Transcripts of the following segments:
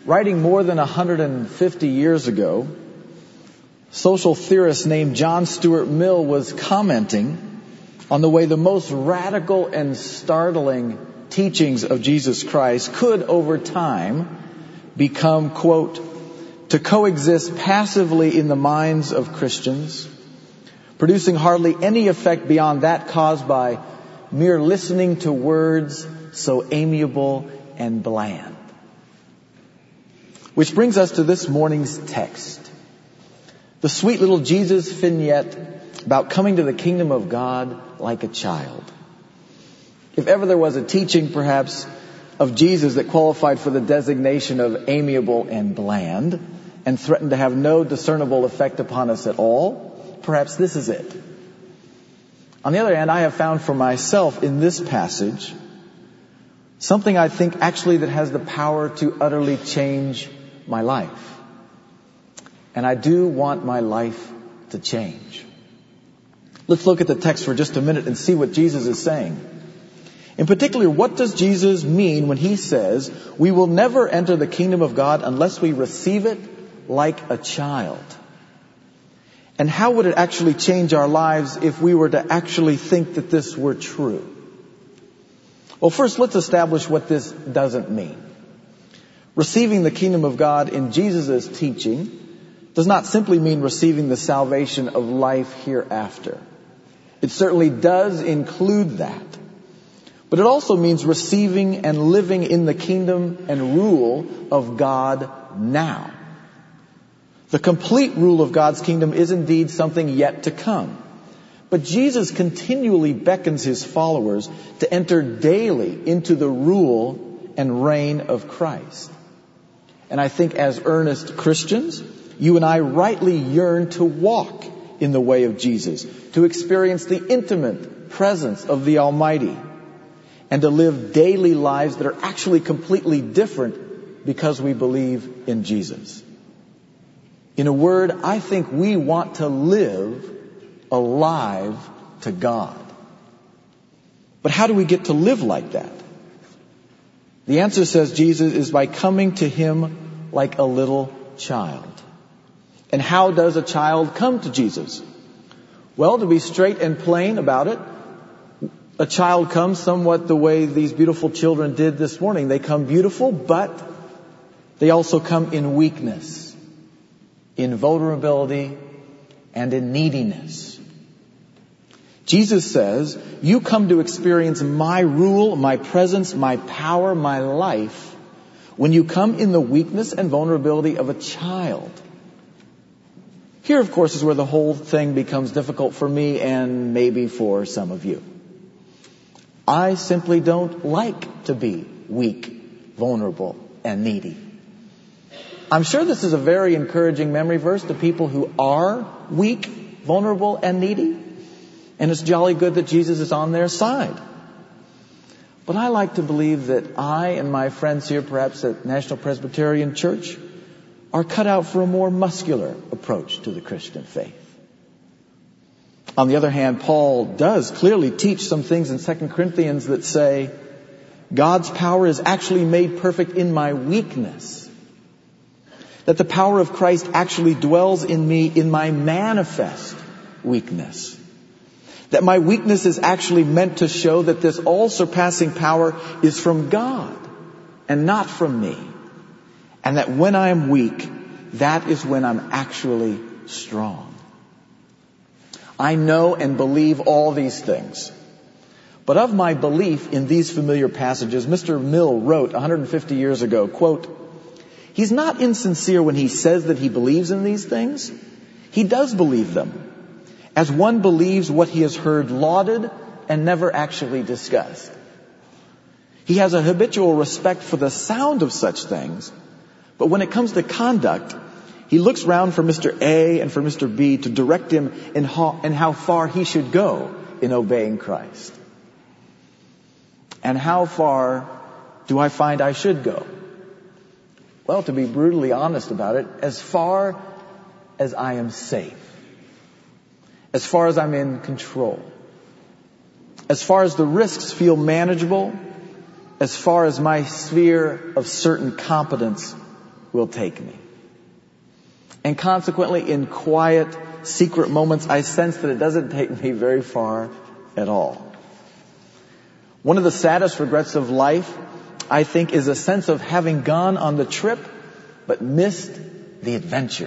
Writing more than 150 years ago, social theorist named John Stuart Mill was commenting on the way the most radical and startling teachings of Jesus Christ could, over time, become, quote, to coexist passively in the minds of Christians, producing hardly any effect beyond that caused by mere listening to words so amiable and bland. Which brings us to this morning's text. The sweet little Jesus vignette about coming to the kingdom of God like a child. If ever there was a teaching, perhaps, of Jesus that qualified for the designation of amiable and bland and threatened to have no discernible effect upon us at all, perhaps this is it. On the other hand, I have found for myself in this passage something I think actually that has the power to utterly change my life. And I do want my life to change. Let's look at the text for just a minute and see what Jesus is saying. In particular, what does Jesus mean when he says, we will never enter the kingdom of God unless we receive it like a child? And how would it actually change our lives if we were to actually think that this were true? Well, first, let's establish what this doesn't mean. Receiving the kingdom of God in Jesus' teaching does not simply mean receiving the salvation of life hereafter. It certainly does include that. But it also means receiving and living in the kingdom and rule of God now. The complete rule of God's kingdom is indeed something yet to come. But Jesus continually beckons his followers to enter daily into the rule and reign of Christ. And I think as earnest Christians, you and I rightly yearn to walk in the way of Jesus, to experience the intimate presence of the Almighty, and to live daily lives that are actually completely different because we believe in Jesus. In a word, I think we want to live alive to God. But how do we get to live like that? The answer, says Jesus, is by coming to him like a little child. And how does a child come to Jesus? Well, to be straight and plain about it, a child comes somewhat the way these beautiful children did this morning. They come beautiful, but they also come in weakness, in vulnerability, and in neediness. Jesus says, you come to experience my rule, my presence, my power, my life, when you come in the weakness and vulnerability of a child. Here, of course, is where the whole thing becomes difficult for me and maybe for some of you. I simply don't like to be weak, vulnerable, and needy. I'm sure this is a very encouraging memory verse to people who are weak, vulnerable, and needy. And it's jolly good that Jesus is on their side. But I like to believe that I and my friends here, perhaps at National Presbyterian Church, are cut out for a more muscular approach to the Christian faith. On the other hand, Paul does clearly teach some things in 2 Corinthians that say, God's power is actually made perfect in my weakness. That the power of Christ actually dwells in me in my manifest weakness. That my weakness is actually meant to show that this all-surpassing power is from God and not from me. And that when I am weak, that is when I'm actually strong. I know and believe all these things. But of my belief in these familiar passages, Mr. Mill wrote 150 years ago, quote, he's not insincere when he says that he believes in these things. He does believe them, as one believes what he has heard lauded and never actually discussed. He has a habitual respect for the sound of such things, but when it comes to conduct, he looks round for Mr. A and for Mr. B to direct him in how far he should go in obeying Christ. And how far do I find I should go? Well, to be brutally honest about it, as far as I am safe. As far as I'm in control. As far as the risks feel manageable. As far as my sphere of certain competence will take me. And consequently, in quiet, secret moments, I sense that it doesn't take me very far at all. One of the saddest regrets of life, I think, is a sense of having gone on the trip but missed the adventure.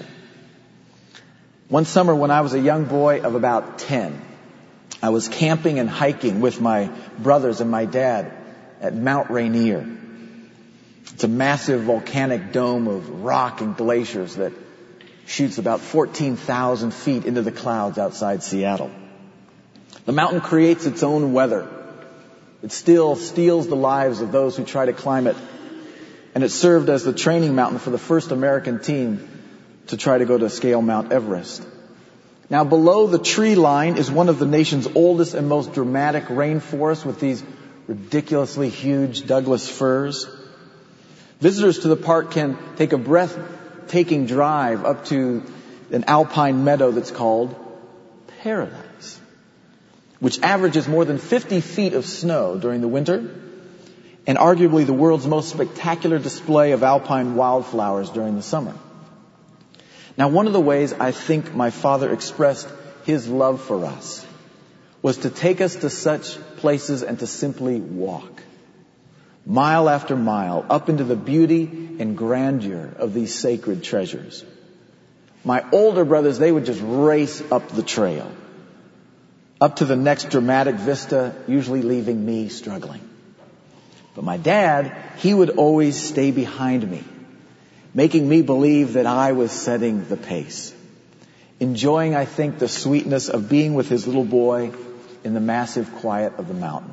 One summer when I was a young boy of about 10, I was camping and hiking with my brothers and my dad at Mount Rainier. It's a massive volcanic dome of rock and glaciers that shoots about 14,000 feet into the clouds outside Seattle. The mountain creates its own weather. It still steals the lives of those who try to climb it. And it served as the training mountain for the first American team to try to go to scale Mount Everest. Now below the tree line is one of the nation's oldest and most dramatic rainforests with these ridiculously huge Douglas firs. Visitors to the park can take a breathtaking drive up to an alpine meadow that's called Paradise, which averages more than 50 feet of snow during the winter, and arguably the world's most spectacular display of alpine wildflowers during the summer. Now, one of the ways I think my father expressed his love for us was to take us to such places and to simply walk, mile after mile, up into the beauty and grandeur of these sacred treasures. My older brothers, they would just race up the trail, up to the next dramatic vista, usually leaving me struggling. But my dad, he would always stay behind me, making me believe that I was setting the pace, enjoying, I think, the sweetness of being with his little boy in the massive quiet of the mountain.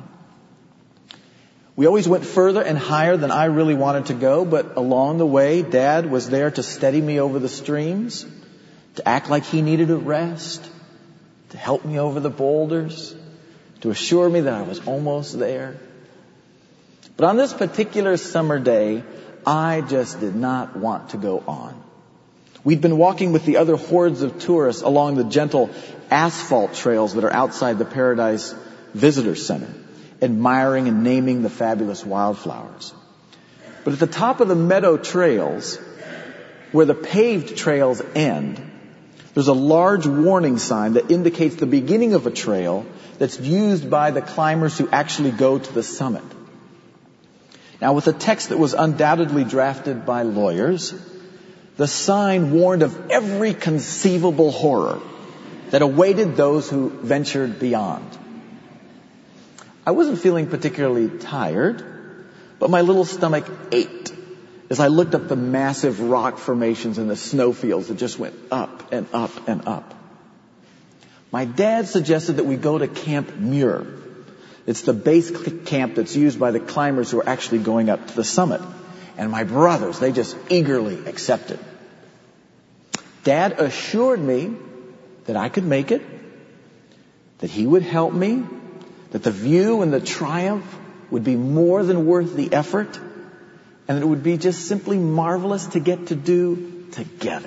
We always went further and higher than I really wanted to go, but along the way, Dad was there to steady me over the streams, to act like he needed a rest, to help me over the boulders, to assure me that I was almost there. But on this particular summer day, I just did not want to go on. We'd been walking with the other hordes of tourists along the gentle asphalt trails that are outside the Paradise Visitor Center, admiring and naming the fabulous wildflowers. But at the top of the meadow trails, where the paved trails end, there's a large warning sign that indicates the beginning of a trail that's used by the climbers who actually go to the summit. Now, with a text that was undoubtedly drafted by lawyers, the sign warned of every conceivable horror that awaited those who ventured beyond. I wasn't feeling particularly tired, but my little stomach ached as I looked up the massive rock formations and the snowfields that just went up and up and up. My dad suggested that we go to Camp Muir. It's the base camp that's used by the climbers who are actually going up to the summit. And my brothers, they just eagerly accepted. Dad assured me that I could make it, that he would help me, that the view and the triumph would be more than worth the effort, and that it would be just simply marvelous to get to do together.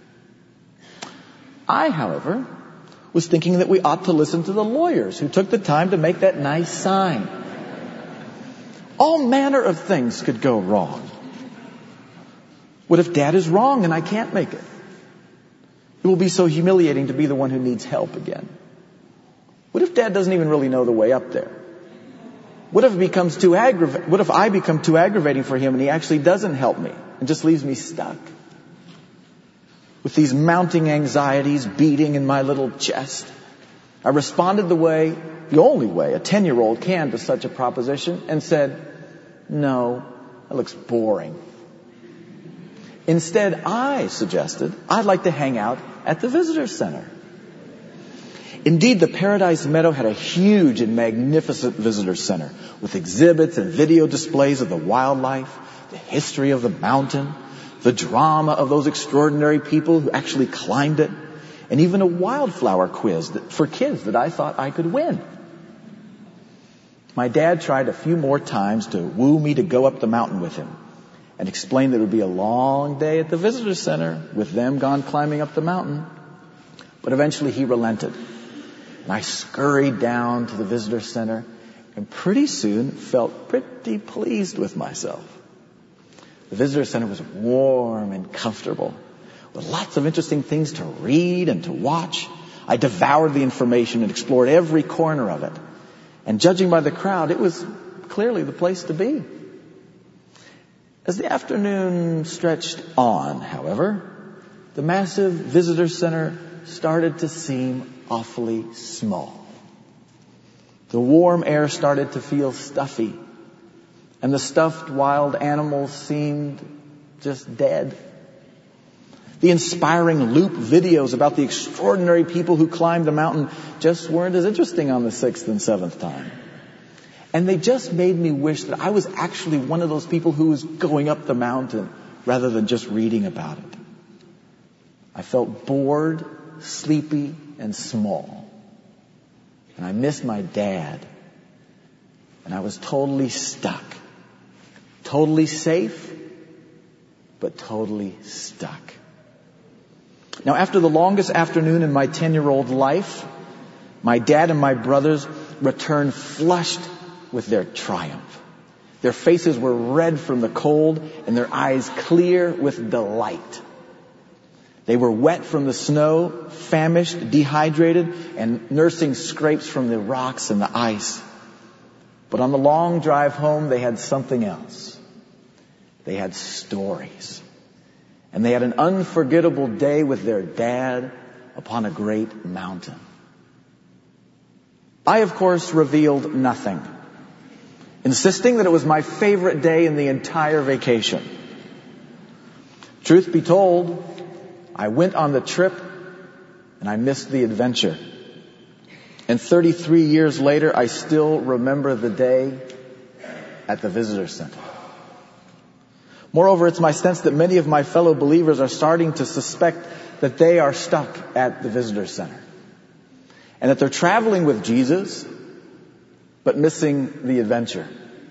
I, however, was thinking that we ought to listen to the lawyers who took the time to make that nice sign. All manner of things could go wrong. What if Dad is wrong and I can't make it? It will be so humiliating to be the one who needs help again. What if Dad doesn't even really know the way up there? What if I become too aggravating for him and he actually doesn't help me and just leaves me stuck? With these mounting anxieties beating in my little chest, I responded the only way a 10-year-old can to such a proposition, and said, "No, that looks boring." Instead, I suggested I'd like to hang out at the visitor center. Indeed, the Paradise Meadow had a huge and magnificent visitor center with exhibits and video displays of the wildlife, the history of the mountain, the drama of those extraordinary people who actually climbed it, and even a wildflower quiz for kids that I thought I could win. My dad tried a few more times to woo me to go up the mountain with him and explained that it would be a long day at the visitor center with them gone climbing up the mountain. But eventually he relented. And I scurried down to the visitor center and pretty soon felt pretty pleased with myself. The visitor center was warm and comfortable, with lots of interesting things to read and to watch. I devoured the information and explored every corner of it. And judging by the crowd, it was clearly the place to be. As the afternoon stretched on, however, the massive visitor center started to seem awfully small. The warm air started to feel stuffy, and the stuffed wild animals seemed just dead. The inspiring loop videos about the extraordinary people who climbed the mountain just weren't as interesting on the 6th and 7th time. And they just made me wish that I was actually one of those people who was going up the mountain rather than just reading about it. I felt bored, sleepy, and small. And I missed my dad. And I was totally stuck. Totally safe, but totally stuck. Now, after the longest afternoon in my 10-year-old life, my dad and my brothers returned flushed with their triumph. Their faces were red from the cold and their eyes clear with delight. They were wet from the snow, famished, dehydrated, and nursing scrapes from the rocks and the ice. But on the long drive home, they had something else. They had stories. And they had an unforgettable day with their dad upon a great mountain. I, of course, revealed nothing, insisting that it was my favorite day in the entire vacation. Truth be told, I went on the trip and I missed the adventure. And 33 years later, I still remember the day at the visitor center. Moreover, it's my sense that many of my fellow believers are starting to suspect that they are stuck at the visitor center. And that they're traveling with Jesus, but missing the adventure.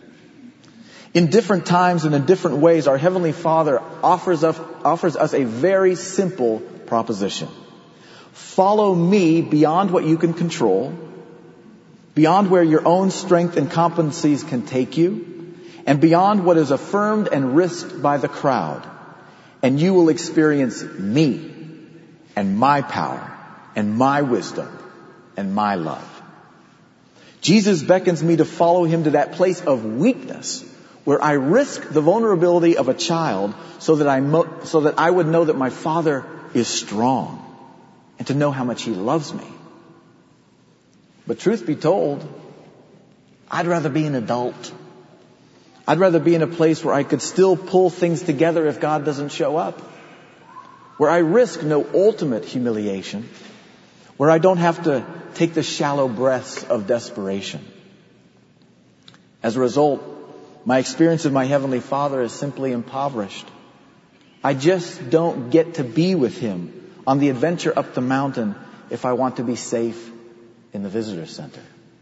In different times and in different ways, our Heavenly Father offers us a very simple proposition. Follow me beyond what you can control, beyond where your own strength and competencies can take you, and beyond what is affirmed and risked by the crowd. And you will experience me and my power and my wisdom and my love. Jesus beckons me to follow him to that place of weakness where I risk the vulnerability of a child so that I would know that my Father is strong and to know how much he loves me. But truth be told, I'd rather be an adult. I'd rather be in a place where I could still pull things together if God doesn't show up. Where I risk no ultimate humiliation. Where I don't have to take the shallow breaths of desperation. As a result, my experience of my Heavenly Father is simply impoverished. I just don't get to be with him on the adventure up the mountain if I want to be safe in the visitor center.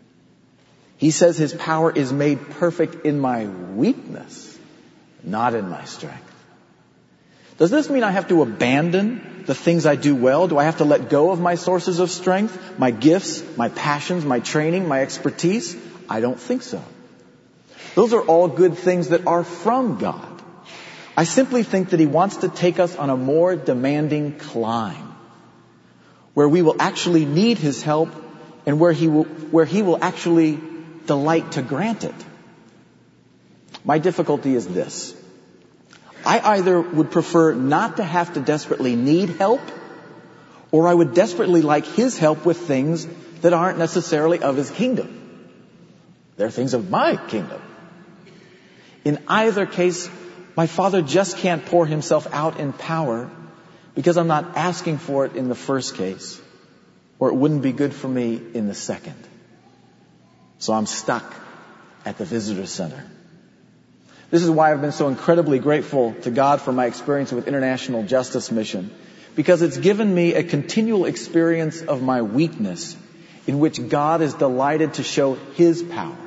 He says his power is made perfect in my weakness, not in my strength. Does this mean I have to abandon the things I do well? Do I have to let go of my sources of strength, my gifts, my passions, my training, my expertise? I don't think so. Those are all good things that are from God. I simply think that he wants to take us on a more demanding climb, where we will actually need his help and where he will actually delight to grant it. My difficulty is this. I either would prefer not to have to desperately need help, or I would desperately like his help with things that aren't necessarily of his kingdom. They're things of my kingdom. In either case, my Father just can't pour himself out in power because I'm not asking for it in the first case, or it wouldn't be good for me in the second. So I'm stuck at the visitor center. This is why I've been so incredibly grateful to God for my experience with International Justice Mission, because it's given me a continual experience of my weakness in which God is delighted to show his power.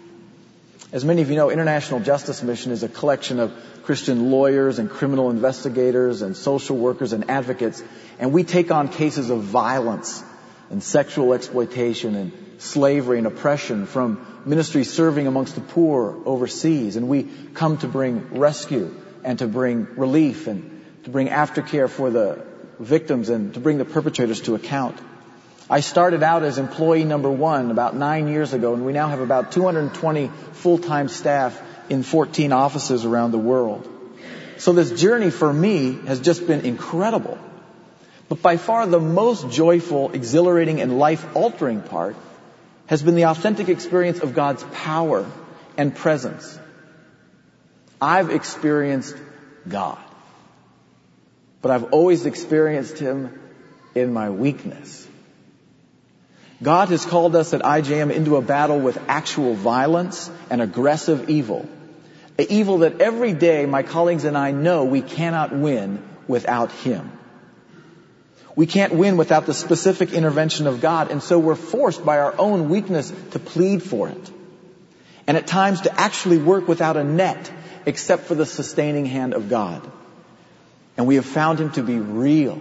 As many of you know, International Justice Mission is a collection of Christian lawyers and criminal investigators and social workers and advocates, and we take on cases of violence and sexual exploitation and slavery and oppression from ministries serving amongst the poor overseas. And we come to bring rescue and to bring relief and to bring aftercare for the victims and to bring the perpetrators to account. I started out as employee number 1 about 9 years ago, and we now have about 220 full-time staff in 14 offices around the world. So this journey for me has just been incredible. But by far the most joyful, exhilarating, and life-altering part has been the authentic experience of God's power and presence. I've experienced God, but I've always experienced Him in my weakness. God has called us at IJM into a battle with actual violence and aggressive evil. An evil that every day my colleagues and I know we cannot win without Him. We can't win without the specific intervention of God, and so we're forced by our own weakness to plead for it. And at times to actually work without a net, except for the sustaining hand of God. And we have found Him to be real.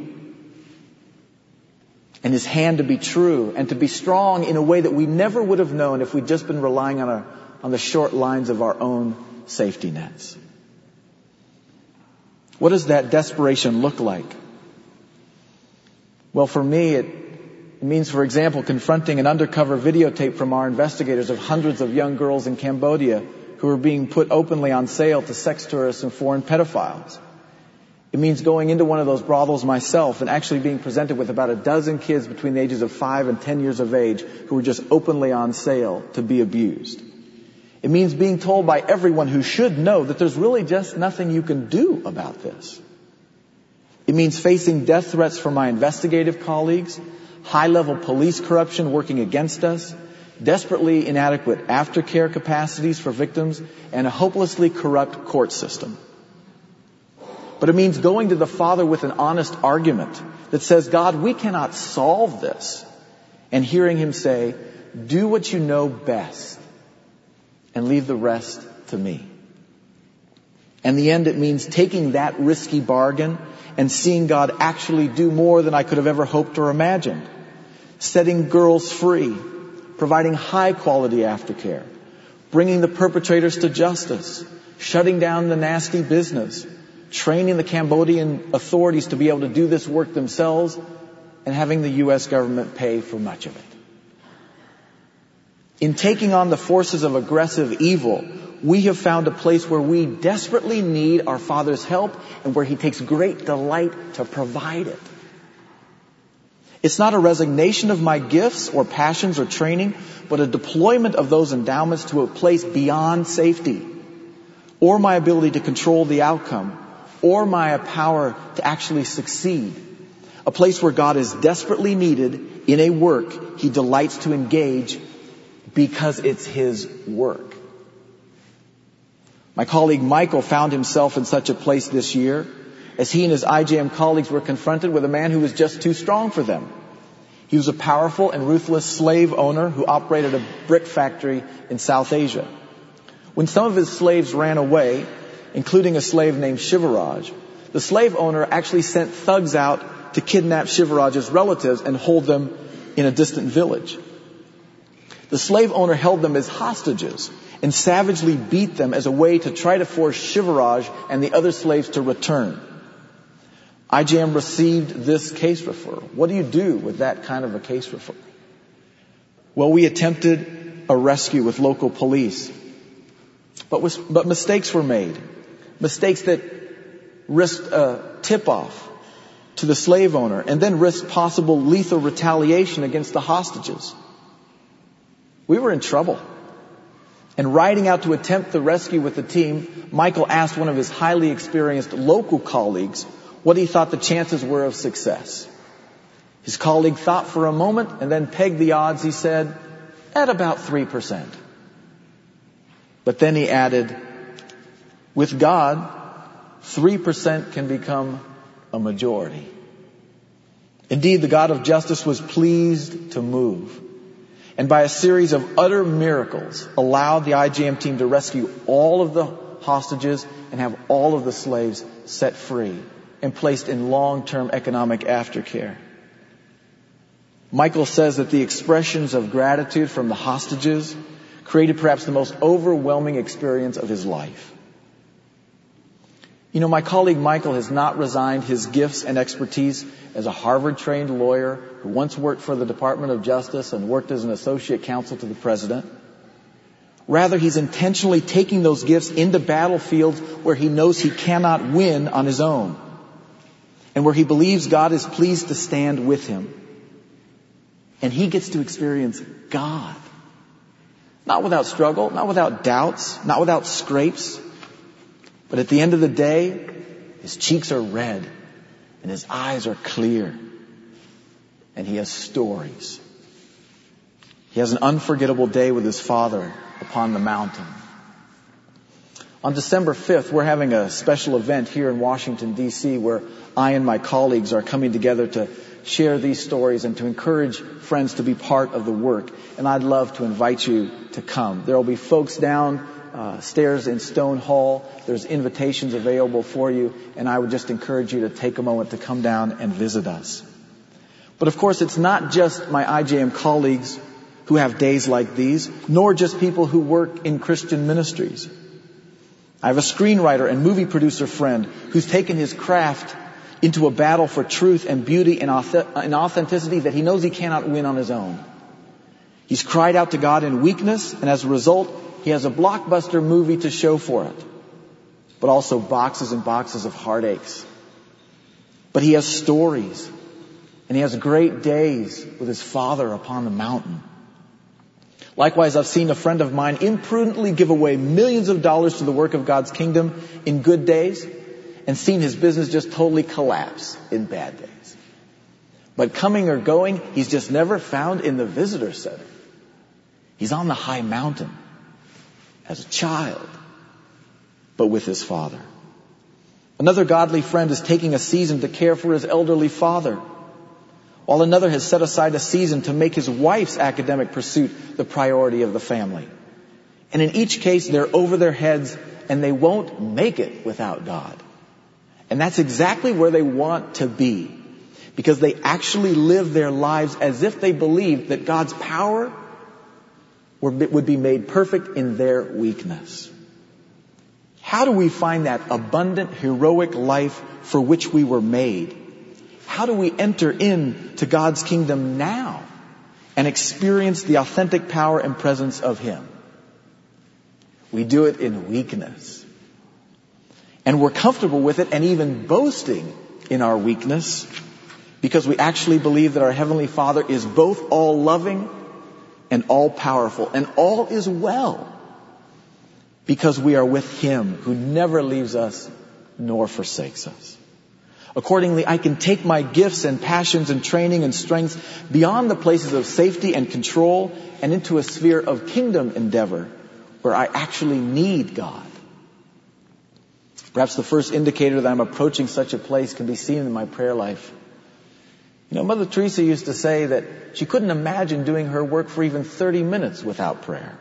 And His hand to be true and to be strong in a way that we never would have known if we'd just been relying on the short lines of our own safety nets. What does that desperation look like? Well, for me, it means, for example, confronting an undercover videotape from our investigators of hundreds of young girls in Cambodia who are being put openly on sale to sex tourists and foreign pedophiles. It means going into one of those brothels myself and actually being presented with about a dozen kids between the ages of 5 and 10 years of age who were just openly on sale to be abused. It means being told by everyone who should know that there's really just nothing you can do about this. It means facing death threats from my investigative colleagues, high-level police corruption working against us, desperately inadequate aftercare capacities for victims, and a hopelessly corrupt court system. But it means going to the Father with an honest argument that says, God, we cannot solve this. And hearing Him say, do what you know best and leave the rest to me. In the end, it means taking that risky bargain and seeing God actually do more than I could have ever hoped or imagined. Setting girls free, providing high quality aftercare, bringing the perpetrators to justice, shutting down the nasty business, training the Cambodian authorities to be able to do this work themselves, and having the U.S. government pay for much of it. In taking on the forces of aggressive evil, we have found a place where we desperately need our Father's help and where He takes great delight to provide it. It's not a resignation of my gifts or passions or training, but a deployment of those endowments to a place beyond safety, or my ability to control the outcome, or my power to actually succeed. A place where God is desperately needed in a work He delights to engage because it's His work. My colleague Michael found himself in such a place this year as he and his IJM colleagues were confronted with a man who was just too strong for them. He was a powerful and ruthless slave owner who operated a brick factory in South Asia. When some of his slaves ran away, including a slave named Shivaraj, the slave owner actually sent thugs out to kidnap Shivaraj's relatives and hold them in a distant village. The slave owner held them as hostages and savagely beat them as a way to try to force Shivaraj and the other slaves to return. IJM received this case referral. What do you do with that kind of a case referral? Well, we attempted a rescue with local police, but mistakes were made. Mistakes that risked a tip-off to the slave owner and then risked possible lethal retaliation against the hostages. We were in trouble. And riding out to attempt the rescue with the team, Michael asked one of his highly experienced local colleagues what he thought the chances were of success. His colleague thought for a moment and then pegged the odds, he said, at about 3%. But then he added, with God, 3% can become a majority. Indeed, the God of justice was pleased to move, and by a series of utter miracles allowed the IJM team to rescue all of the hostages and have all of the slaves set free and placed in long-term economic aftercare. Michael says that the expressions of gratitude from the hostages created perhaps the most overwhelming experience of his life. My colleague Michael has not resigned his gifts and expertise as a Harvard-trained lawyer who once worked for the Department of Justice and worked as an associate counsel to the president. Rather, he's intentionally taking those gifts into battlefields where he knows he cannot win on his own, and where he believes God is pleased to stand with him. And he gets to experience God. Not without struggle, not without doubts, not without scrapes. But at the end of the day, his cheeks are red and his eyes are clear. And he has stories. He has an unforgettable day with his Father upon the mountain. On December 5th, we're having a special event here in Washington, D.C., where I and my colleagues are coming together to share these stories and to encourage friends to be part of the work. And I'd love to invite you to come. There will be folks downstairs in Stone Hall. There's invitations available for you, and I would just encourage you to take a moment to come down and visit us. But of course, it's not just my IJM colleagues who have days like these, nor just people who work in Christian ministries. I have a screenwriter and movie producer friend who's taken his craft into a battle for truth and beauty and authenticity that he knows he cannot win on his own. He's cried out to God in weakness, and as a result, he has a blockbuster movie to show for it, but also boxes and boxes of heartaches. But he has stories, and he has great days with his Father upon the mountain. Likewise, I've seen a friend of mine imprudently give away millions of dollars to the work of God's kingdom in good days, and seen his business just totally collapse in bad days. But coming or going, he's just never found in the visitor center. He's on the high mountain as a child, but with his Father. Another godly friend is taking a season to care for his elderly father, while another has set aside a season to make his wife's academic pursuit the priority of the family. And in each case, they're over their heads, and they won't make it without God. And that's exactly where they want to be, because they actually live their lives as if they believed that God's power would be made perfect in their weakness. How do we find that abundant, heroic life for which we were made? How do we enter into God's kingdom now and experience the authentic power and presence of Him? We do it in weakness. And we're comfortable with it and even boasting in our weakness, because we actually believe that our Heavenly Father is both all-loving and all-powerful, and all is well, because we are with Him who never leaves us nor forsakes us. Accordingly, I can take my gifts and passions and training and strengths beyond the places of safety and control and into a sphere of kingdom endeavor where I actually need God. Perhaps the first indicator that I'm approaching such a place can be seen in my prayer life. Mother Teresa used to say that she couldn't imagine doing her work for even 30 minutes without prayer.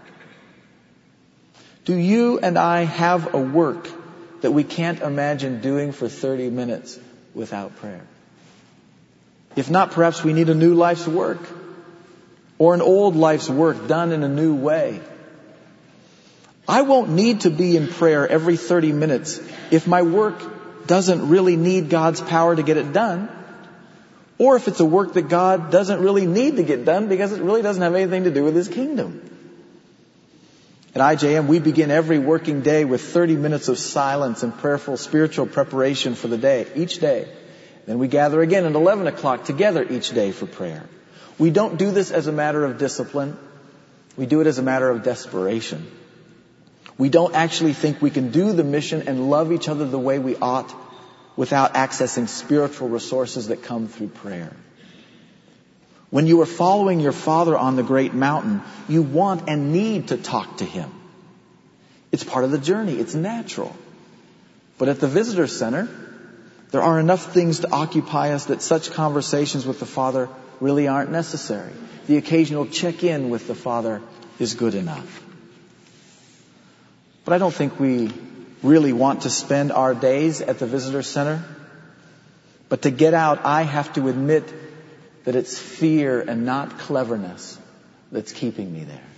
Do you and I have a work that we can't imagine doing for 30 minutes without prayer? If not, perhaps we need a new life's work, or an old life's work done in a new way. I won't need to be in prayer every 30 minutes if my work doesn't really need God's power to get it done, or if it's a work that God doesn't really need to get done because it really doesn't have anything to do with His kingdom. At IJM, we begin every working day with 30 minutes of silence and prayerful spiritual preparation for the day, each day. Then we gather again at 11 o'clock together each day for prayer. We don't do this as a matter of discipline. We do it as a matter of desperation. We don't actually think we can do the mission and love each other the way we ought without accessing spiritual resources that come through prayer. When you are following your Father on the great mountain, you want and need to talk to Him. It's part of the journey. It's natural. But at the visitor center, there are enough things to occupy us that such conversations with the Father really aren't necessary. The occasional check-in with the Father is good enough. But I don't think we really want to spend our days at the visitor center. But to get out, I have to admit that it's fear and not cleverness that's keeping me there.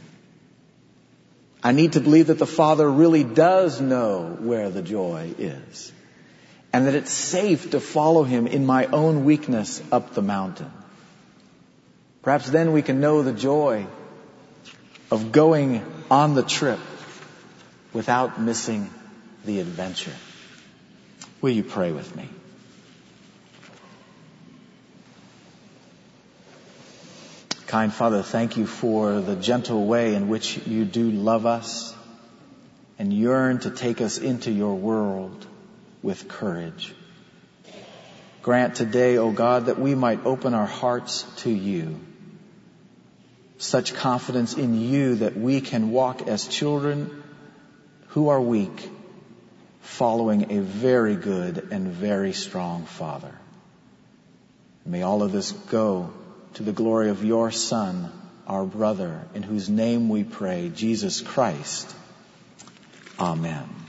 I need to believe that the Father really does know where the joy is. and that it's safe to follow him in my own weakness up the mountain. Perhaps then we can know the joy of going on the trip without missing the adventure. Will you pray with me? Kind Father, thank you for the gentle way in which you do love us and yearn to take us into your world with courage. Grant today, O God, that we might open our hearts to you. Such confidence in you that we can walk as children who are weak, following a very good and very strong Father. May all of this go to the glory of your Son, our brother, in whose name we pray, Jesus Christ. Amen.